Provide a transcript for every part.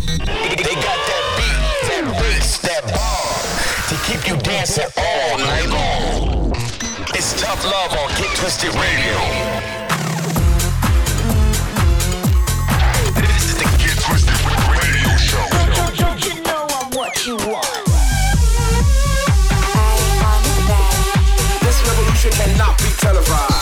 They got that beat, that bass, that bar to keep you dancing all night long. It's Tough Love on Get Twisted Radio. This is the Get Twisted Radio Show. Don't you know I'm what you want? This revolution cannot be televised.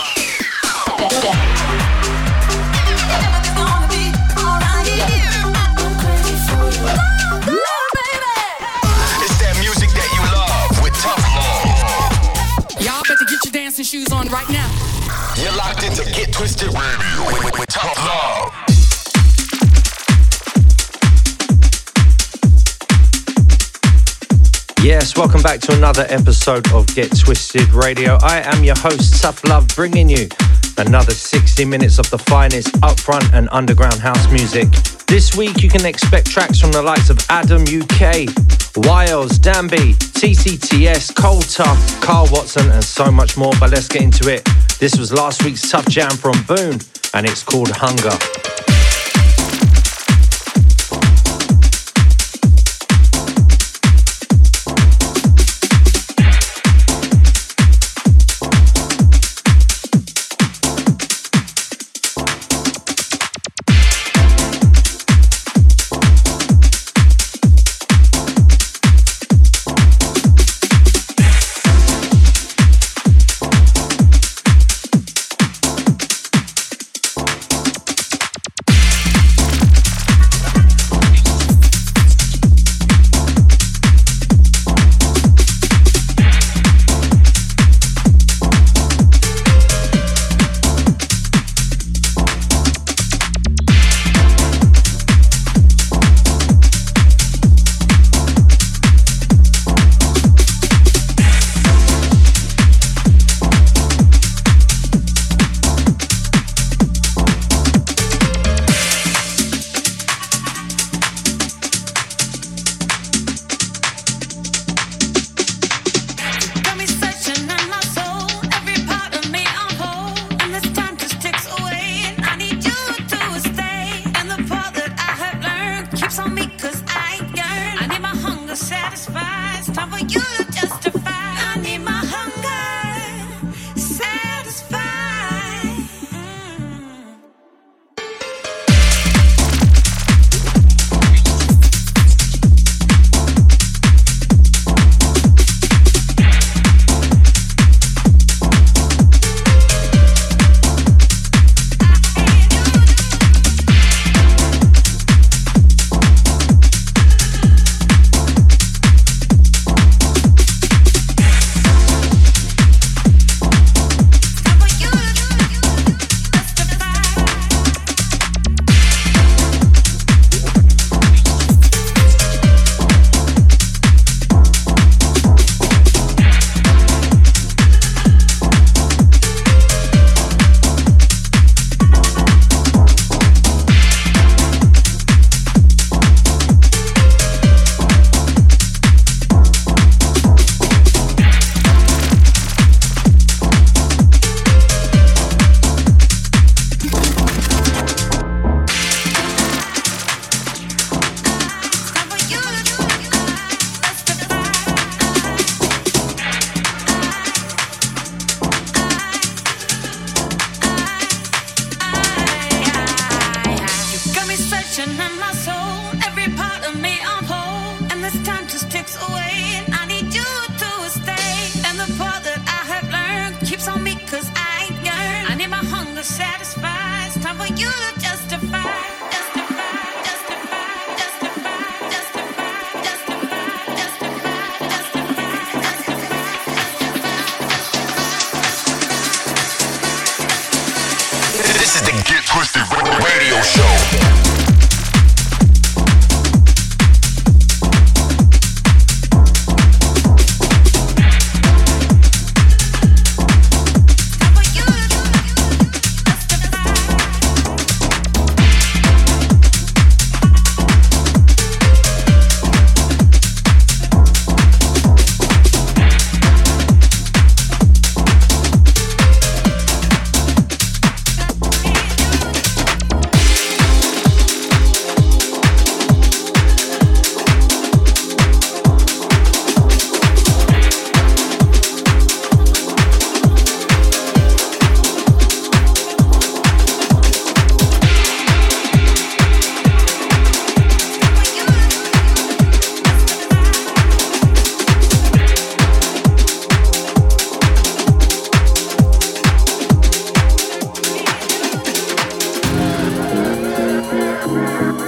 Shoes on right now. You're locked into Get Twisted Radio with Tough Love. Yes, welcome back to another episode of Get Twisted Radio. I am your host, Tough Love, bringing you another 60 minutes of the finest upfront and underground house music. This week you can expect tracks from the likes of Adam UK, Wiles, Danby, TCTS, Cole Tough, Carl Watson and so much more, but let's get into it. This was last week's Tough Jam from Boone and it's called Hunger. This is the Get Twisted Radio Show.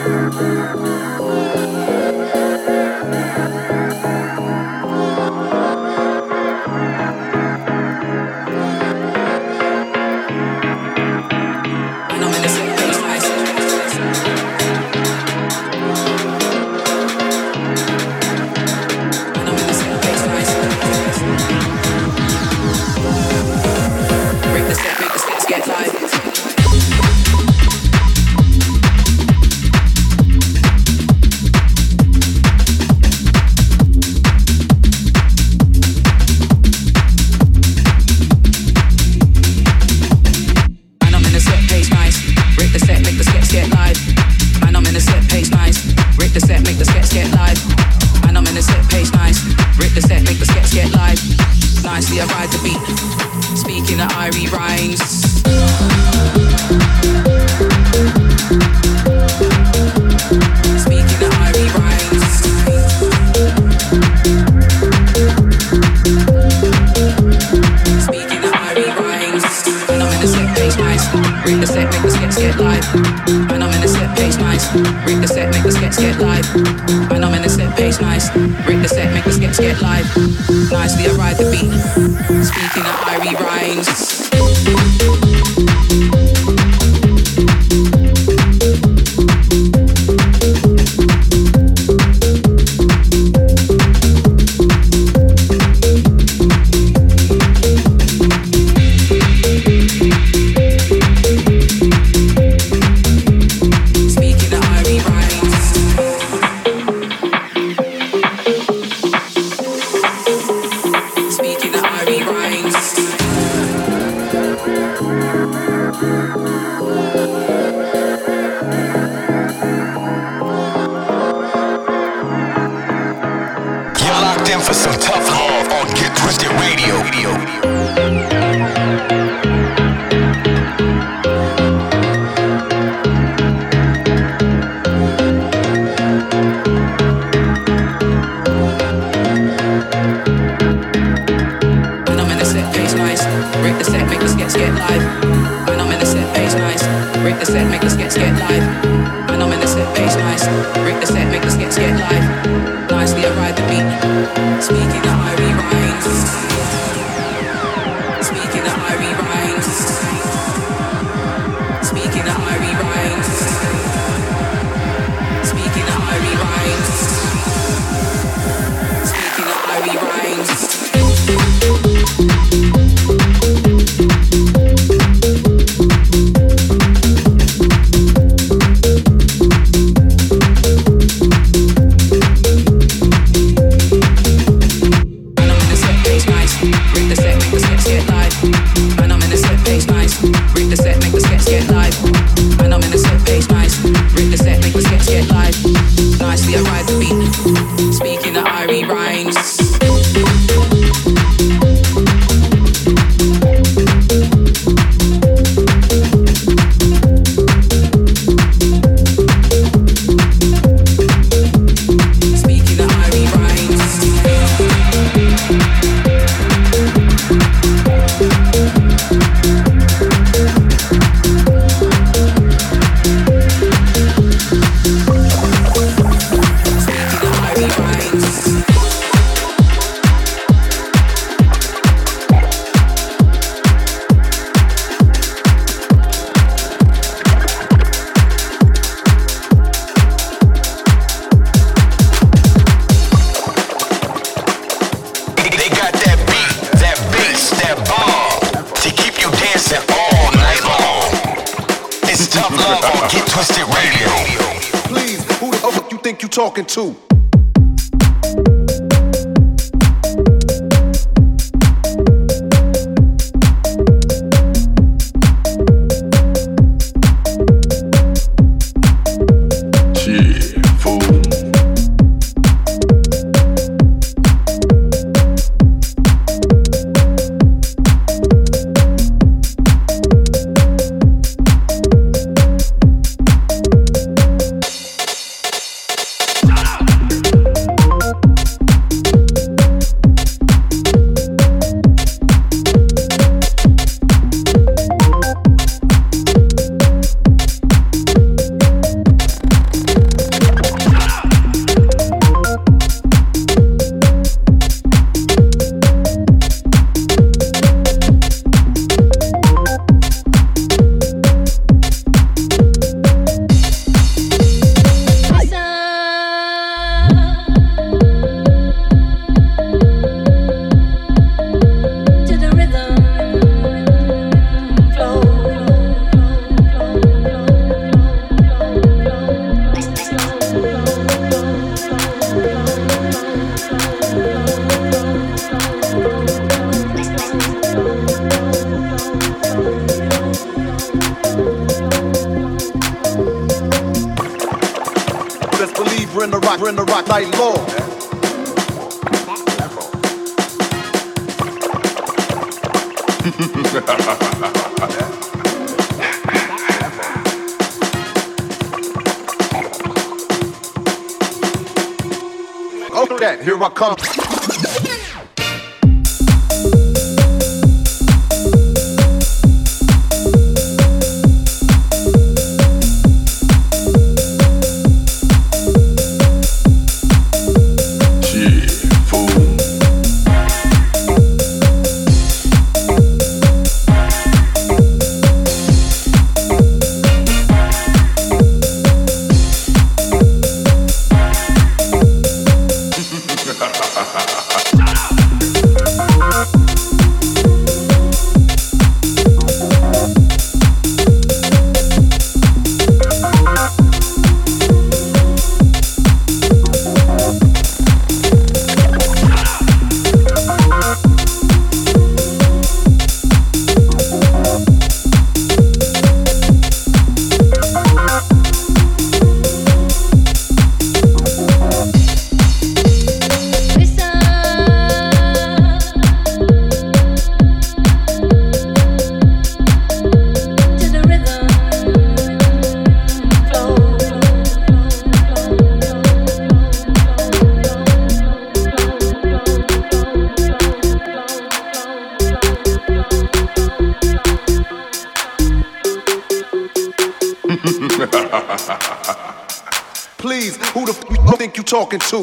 Talking to. bring the rock night long. Okay, here I come. Please, who the f you think you talking to?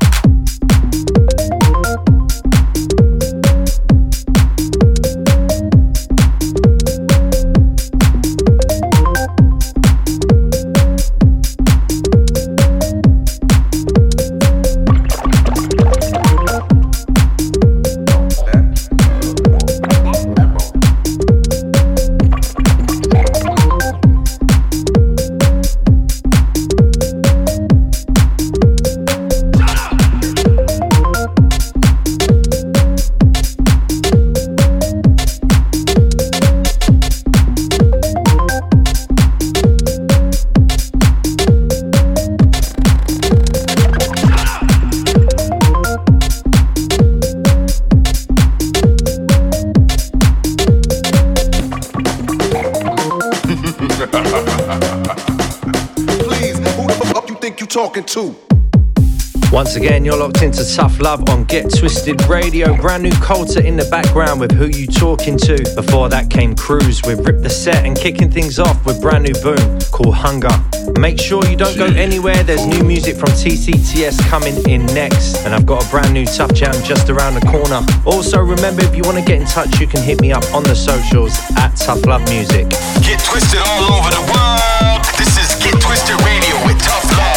Talking to. Once again, you're locked into Tough Love on Get Twisted Radio. Brand new Coulter in the background with Who You Talking To. Before that came Cruise with Rip the Set, and kicking things off with brand new Boom called Hunger. Make sure you don't go anywhere. There's new music from TCTS coming in next, and I've got a brand new Tough Jam just around the corner. Also, remember, if you want to get in touch, you can hit me up on the socials at Tough Love Music. Get twisted all over the world. This is Get Twisted Radio with Tough Love.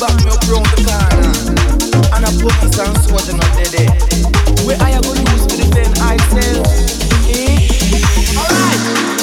back me up round the corner. And a police and soldier not dead. Where I gonna use to defend myself? Eh? Alright.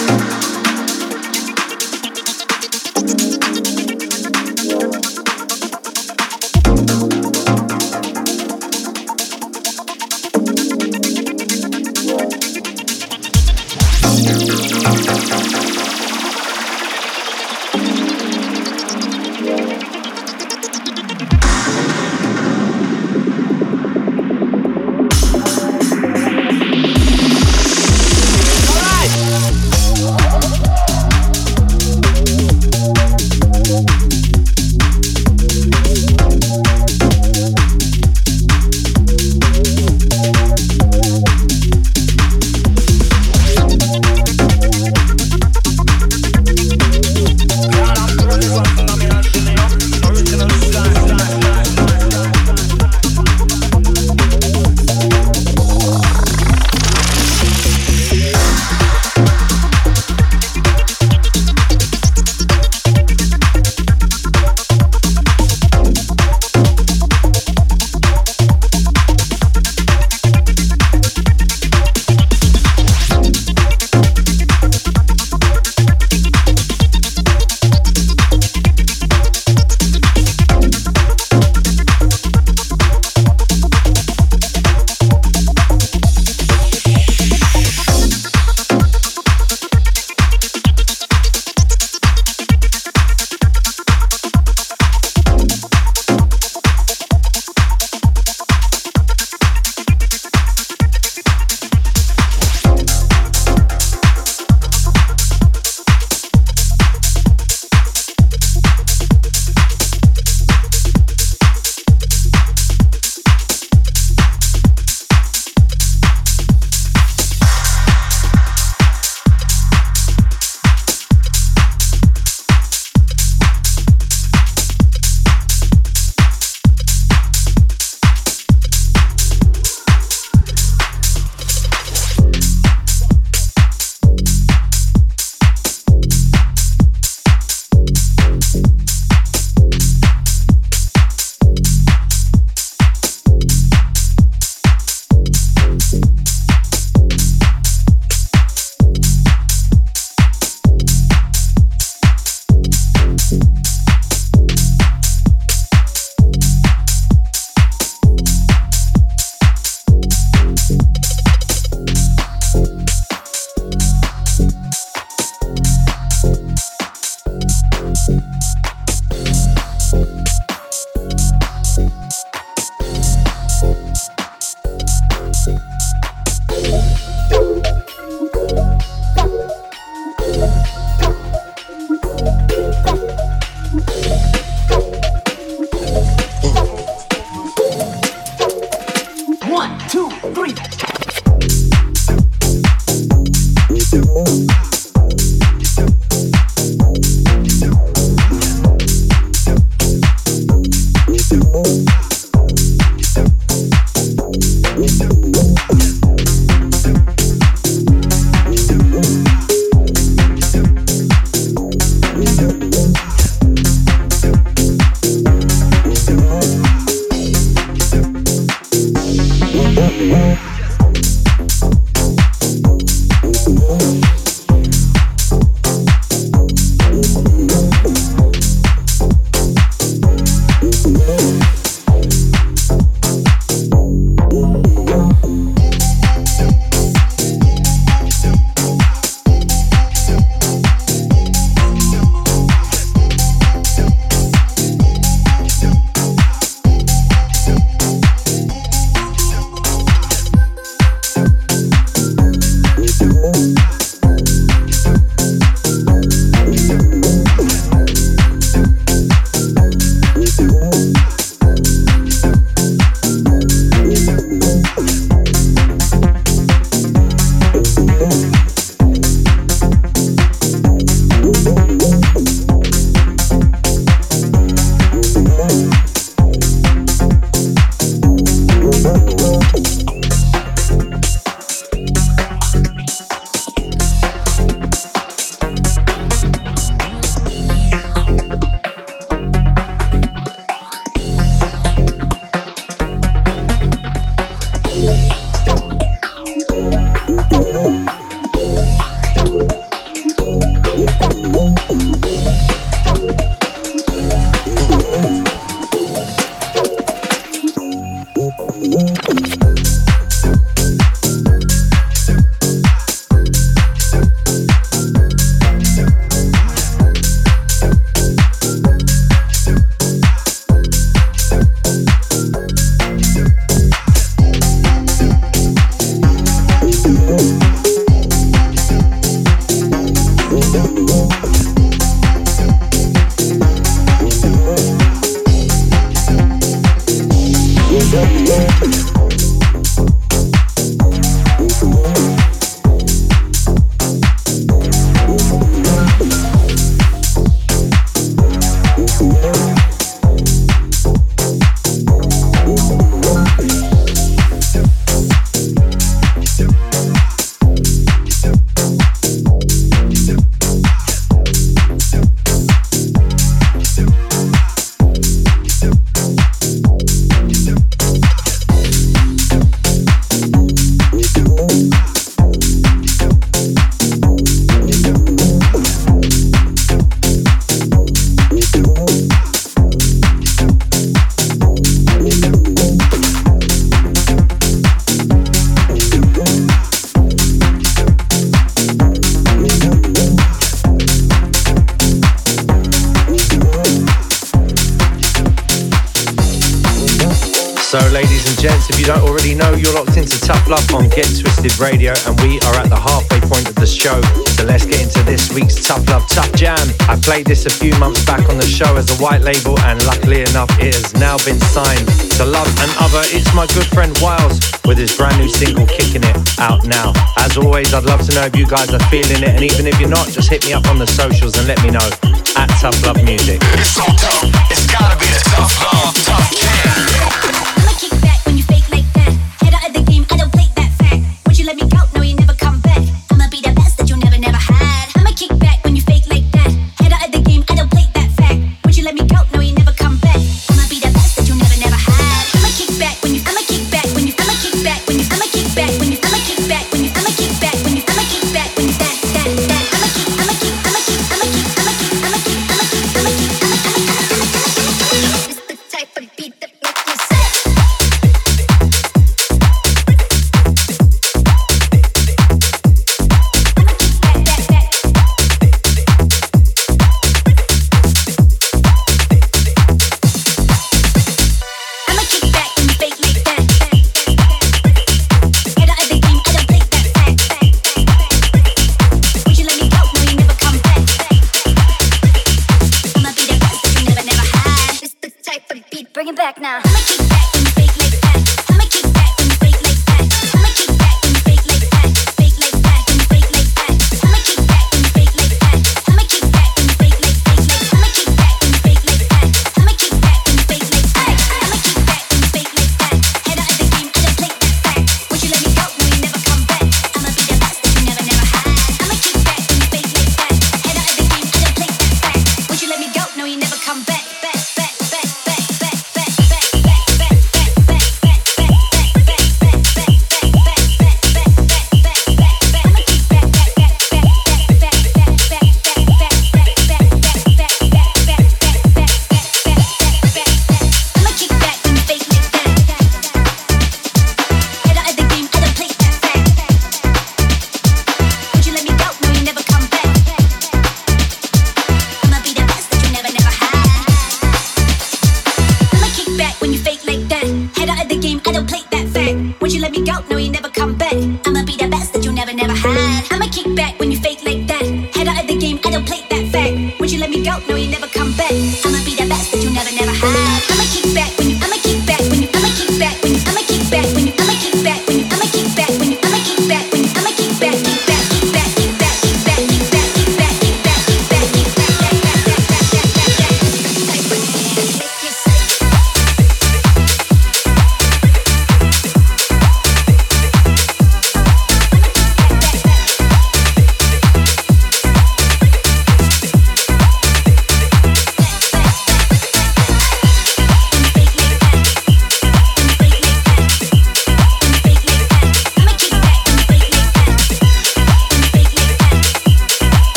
Gents, if you don't already know, you're locked into Tough Love on Get Twisted Radio, and we are at the halfway point of the show. So let's get into this week's Tough Love Tough Jam. I played this a few months back on the show as a white label, and luckily enough, it has now been signed to Love and Other. It's my good friend Wiles with his brand new single Kicking It, out now. As always, I'd love to know if you guys are feeling it, and even if you're not, just hit me up on the socials and let me know at Tough Love Music. It's so tough, it's gotta be the Tough Love Tough Jam.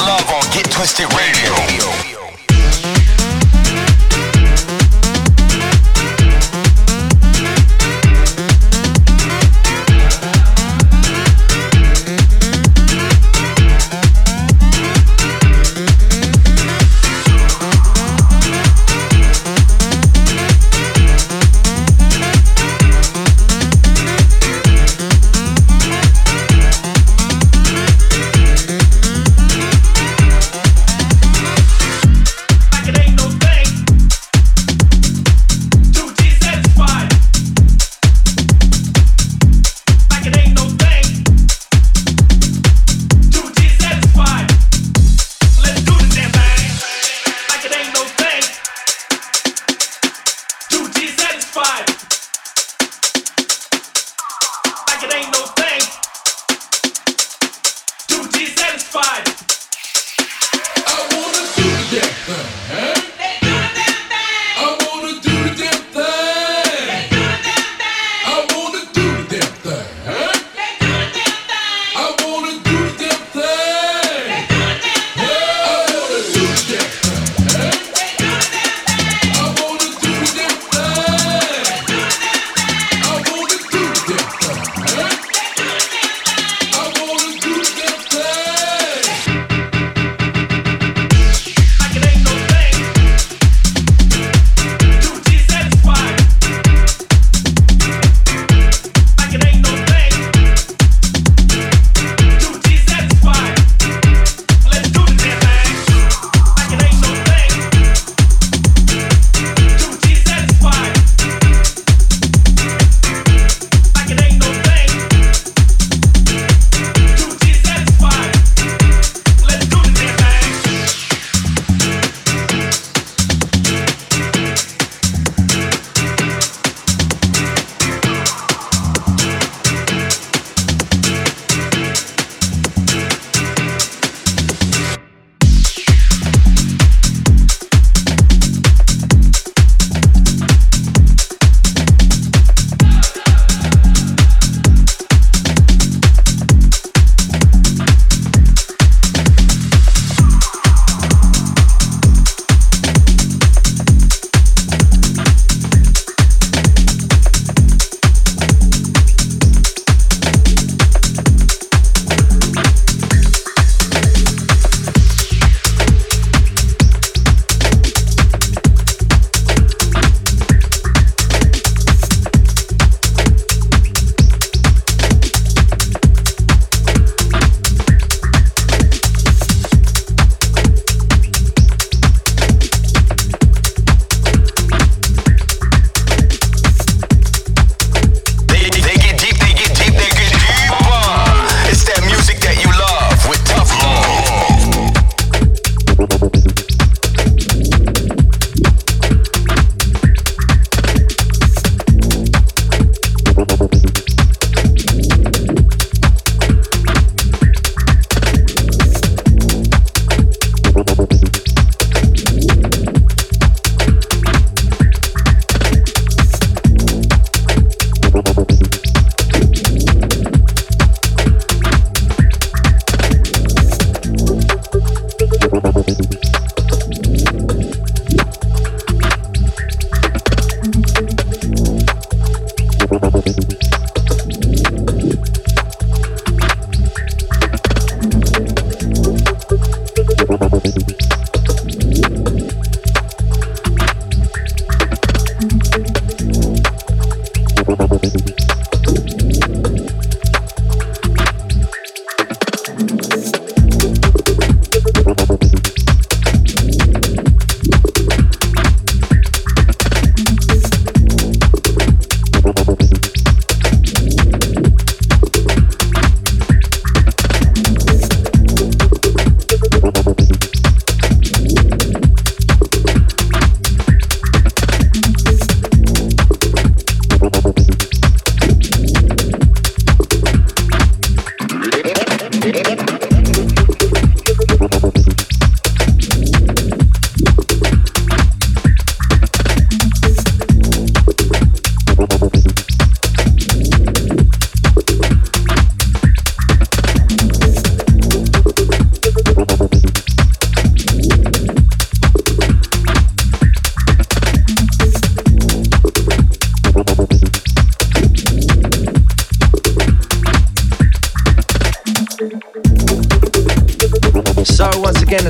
love on Get Twisted Radio.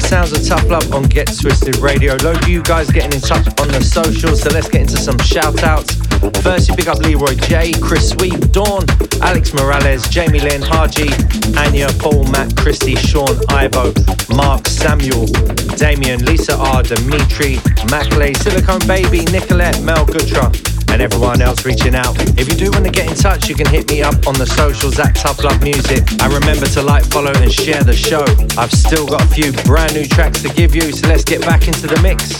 sounds of Tough Love on Get Twisted Radio. Load of you guys getting in touch on the socials, so let's get into some shout outs. First, you pick up Leroy J, Chris Sweep, Dawn, Alex Morales, Jamie Lynn, Haji, Anya, Paul, Matt, Christy, Sean, Ivo, Mark, Samuel, Damien, Lisa R, Dimitri, Maclay, Silicone Baby, Nicolette, Mel Gutra, and everyone else reaching out. If you do want to get in touch, you can hit me up on the socials at Tough Love Music. And remember to like, follow and share the show. I've still got a few brand new tracks to give you, so let's get back into the mix.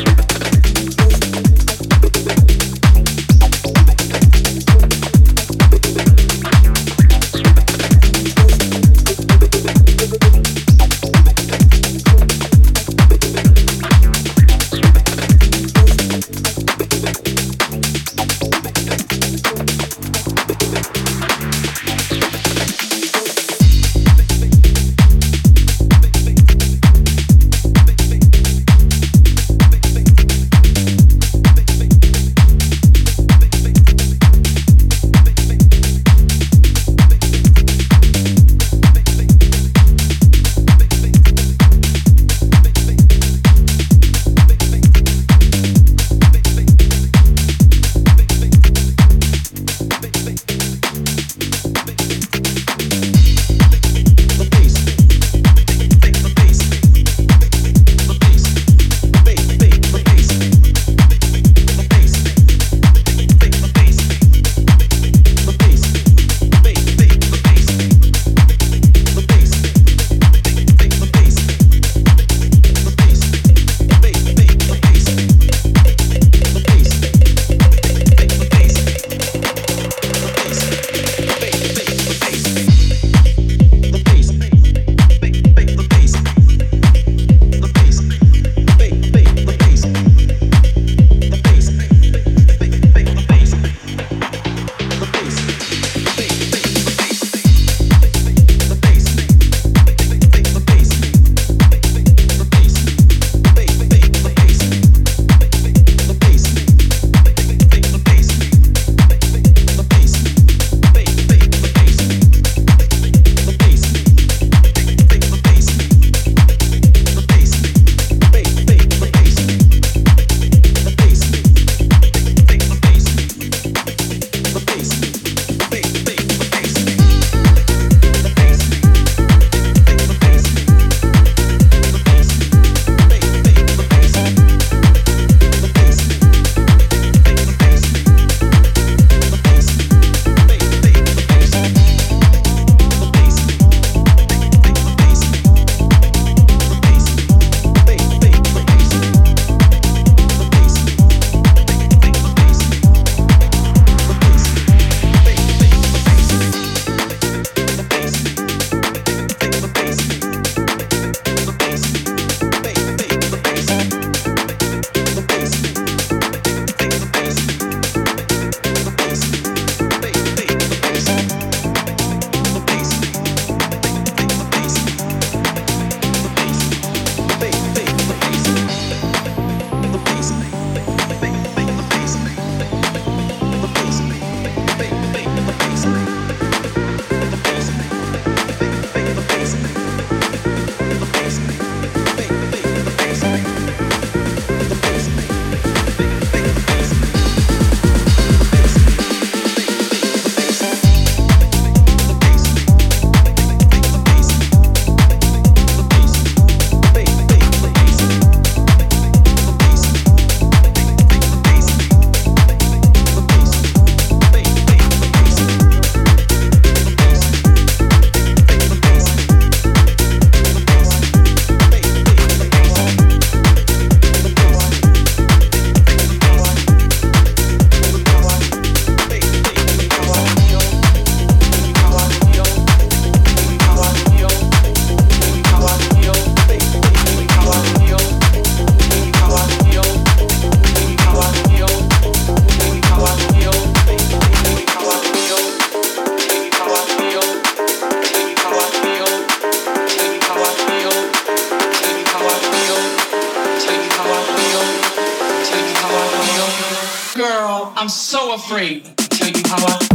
I'm so afraid to tell you how I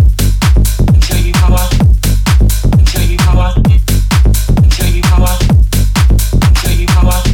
tell you how I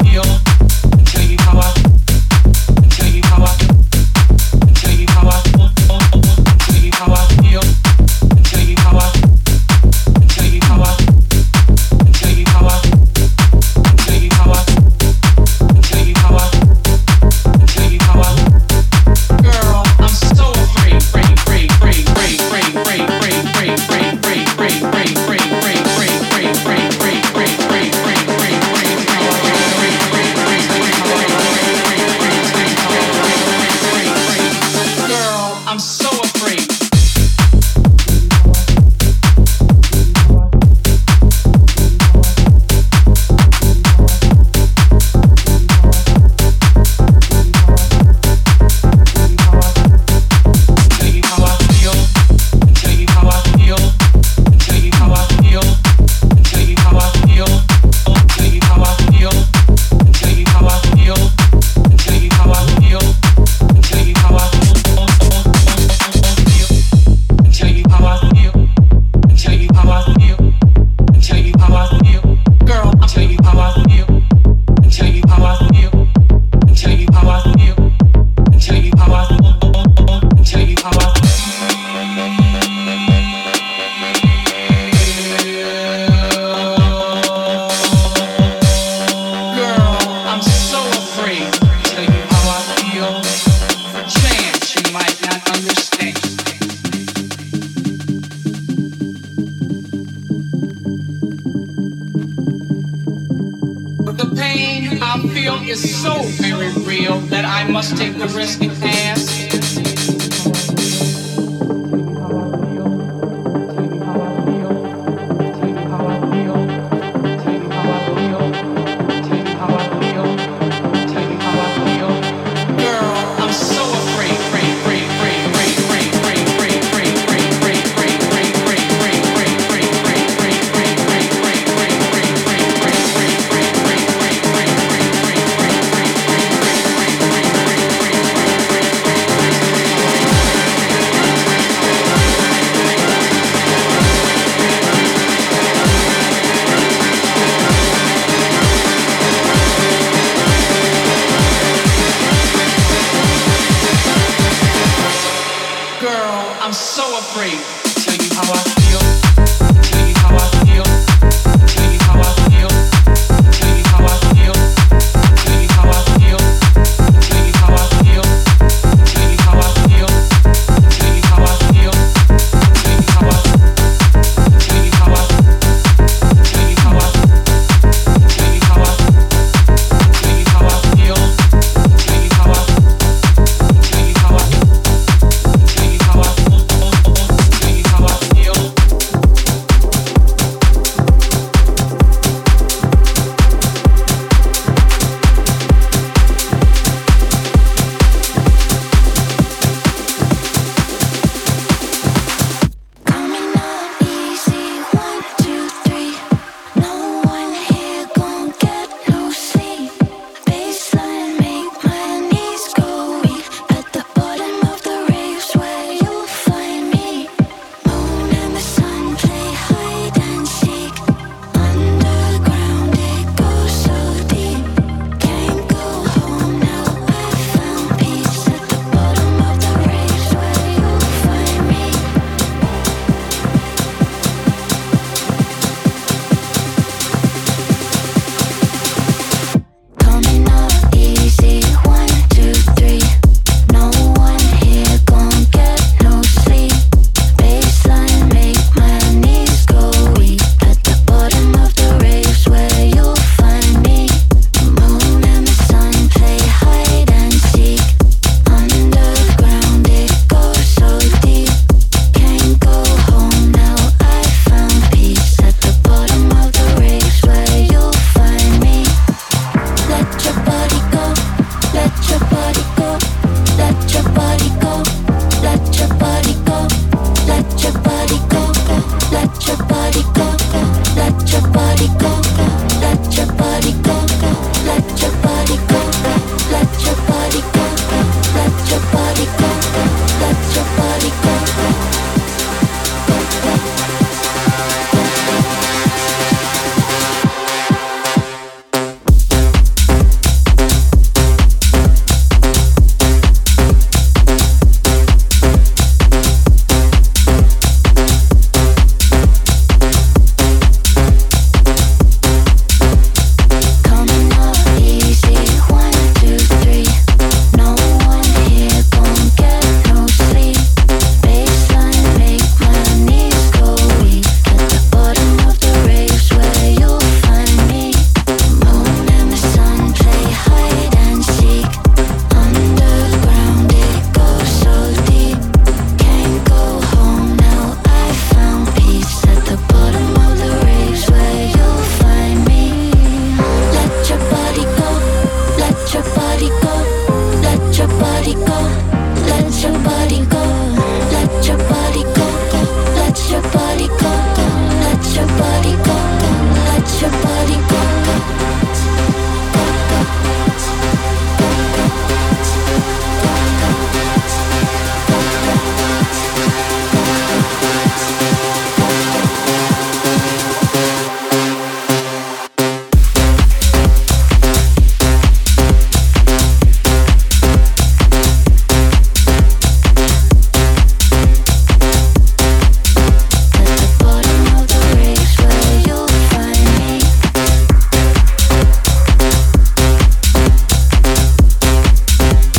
feeling I feel is so very real that I must take the risk and ask.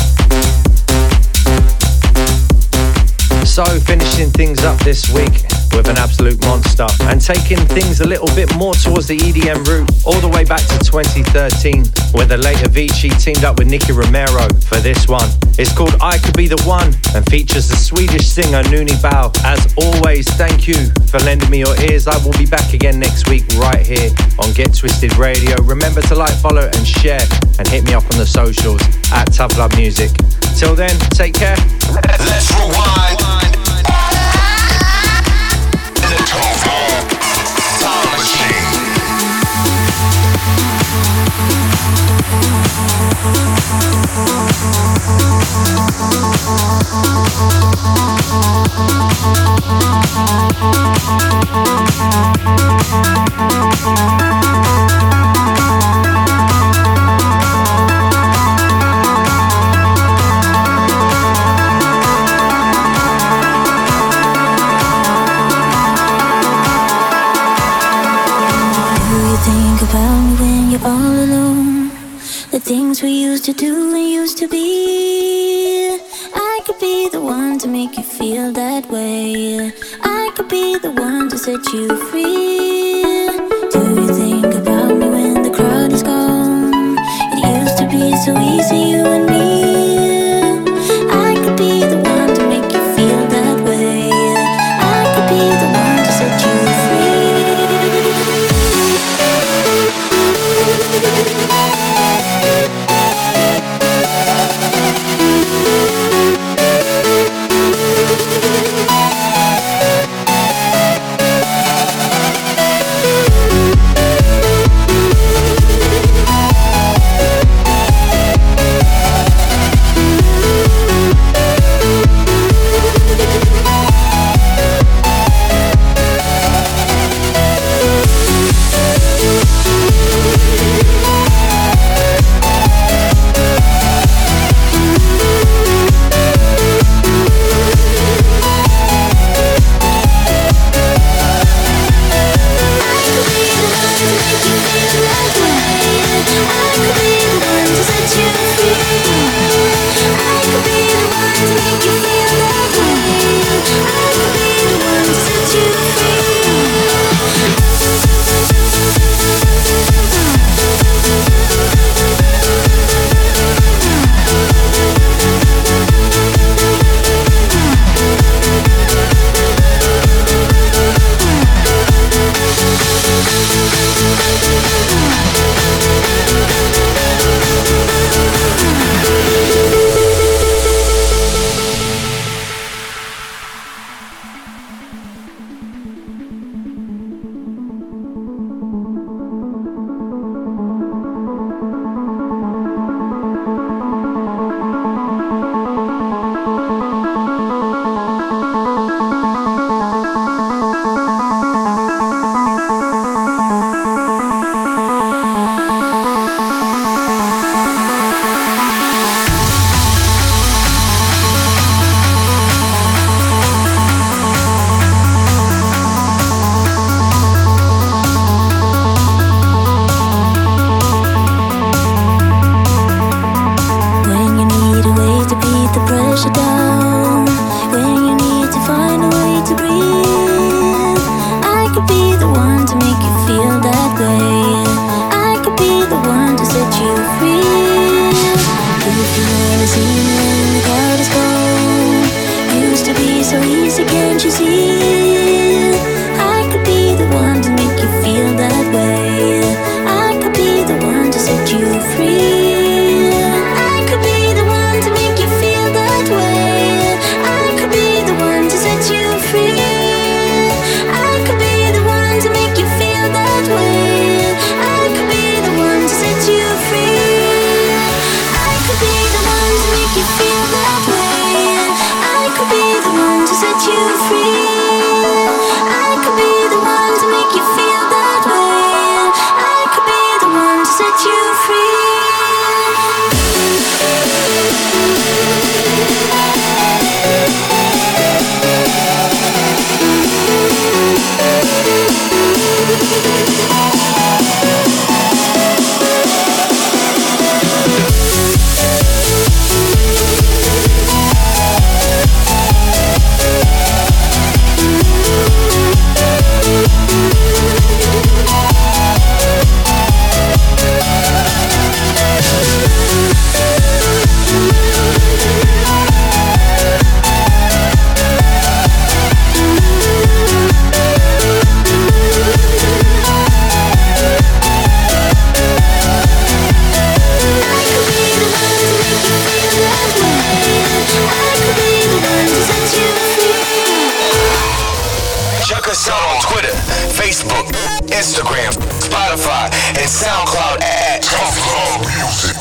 So finishing things up this week with an absolute monster. And taking things a little bit more towards the EDM route, all the way back to 2013, where the late Avicii teamed up with Nicky Romero for this one. It's called I Could Be The One and features the Swedish singer Noonie Bao. As always, thank you for lending me your ears. I will be back again next week right here on Get Twisted Radio. Remember to like, follow and share, and hit me up on the socials at Tough Love Music. Till then, take care. Let's rewind. The time machine. All alone, the things we used to do and used to be. I could be the one to make you feel that way. I could be the one to set you free. Do you think about me when the crowd is gone? It used to be so easy, you and me. I could be the one to make you feel that way. I could be the one to set you free. Set you free. Instagram, Spotify, and SoundCloud at Tough Love Music.